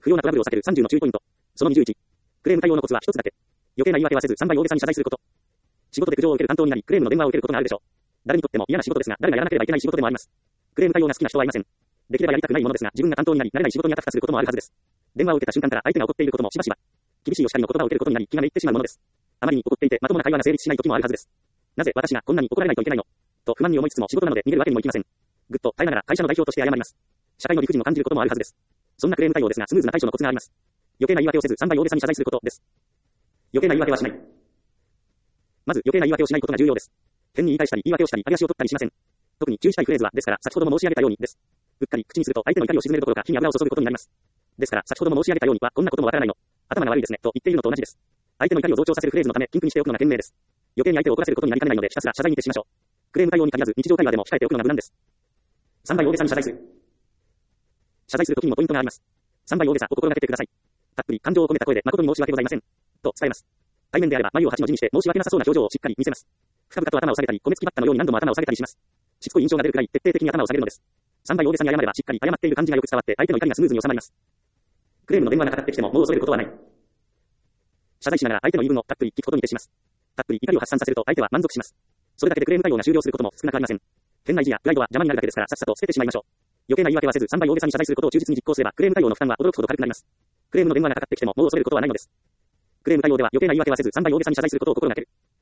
不要なトラブルを避ける30の注意ポイント。その21。クレーム対応のコツは一つだけ。余計な言い訳はせず3倍大げさに謝罪すること。仕事で苦情を受ける担当になり、クレームの電話を受けることがあるでしょう。誰にとっても嫌な仕事ですが、誰がやらなければいけない仕事でもあります。クレーム対応が好きな人はいません。できればやりたくないものですが、自分が担当になり、慣れない仕事にあたふたすることもあるはずです。電話を受けた瞬間から相手が怒っていることもしばしば。厳しいお叱りの言葉を受けることになり、気がめいってしまうものです。あまりに怒っていて、まともな会話が成立しない時もあるはずです。なぜ私がこんなに怒られないといけないのと不満に思いつつも仕事なので逃げるわけにもいきません。ぐっと耐えながら会社の代表として謝ります。社会の理不尽を感じることもあるはずです。そんなクレーム対応ですが、スムーズな対処のコツがあります。余計な言い訳をせず3倍大げさに謝罪することです。余計な言い訳はしない。まず余計な言い訳をしないことが重要です。変に言い返したり、言い訳をしたり、揚げ足を取ったりしません。特に注意したいフレーズは、ですから、先ほども申し上げたようにです。うっかり口にすると相手の怒りを鎮めるどころか火に油を注ぐことになります。ですから、先ほども申し上げたようには、こんなこともわからないの。頭が悪いですね、と言っているのと同じです。相手の怒りを増長させるフレーズのため、ピンクにしておくのが賢明です。余計に相手を怒らせることになりかねないので、ひたすら謝罪に徹しましょう。クレーム対応に限らず、日常会話でも控えておくのが無難です。3倍大げさに謝罪する。謝罪するときにもポイントがあります。3倍大げさを心がけてください。たっぷり感情を込めた声で、誠に申し訳ございません。と伝えます。対面であれば、眉を8の字にして、申し訳なさそうな表情をしっかり見せます。深々と頭を下げたり、米つきバッタのように何度も頭を下げたりします。しつこい印象が出るくらい徹底的に頭を下げるのです。3倍大げさに謝れば、しっかり謝っている感じがよく伝わって、相手の怒りがスムーズに収まります。クレームの電話がかかってきても、もう恐れることはない。謝罪しながら相手の言い分をたっぷり聞くことに徹します。たっぷり怒りを発散させると相手は満足します。それだけでクレーム対応が終了することも少なくありません。変な意地やプライドは邪魔になるだけですから、さっさと捨ててしまいましょう。余計な言い訳はせず3倍大げさに謝罪することを忠実に実行すれば、クレーム対応の負担は驚くほど軽くなります。クレームの電話がかかってきても、もう恐れることはないのです。クレーム対応では余計な言い訳はせず3倍大げさに謝罪することを心がける。